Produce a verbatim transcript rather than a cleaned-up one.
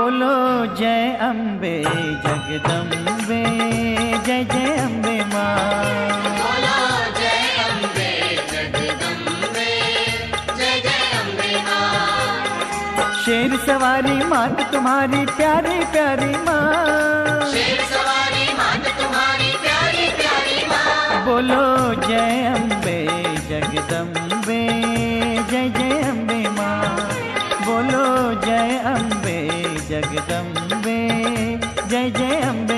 बोलो जय अम्बे जगदम्बे, जय जय अम्बे माँ। बोलो जय अम्बे जगदम्बे, जय जय अम्बे माँ। शेर सवारी मात तुम्हारी प्यारी प्यारी माँ, शेर सवारी मात तुम्हारी प्यारी प्यारी माँ। बोलो जय अम्बे जगदम्बे, जय जय अम्बे माँ। बोलो जय अम्बे जगदम्बे, जय जय अम्बे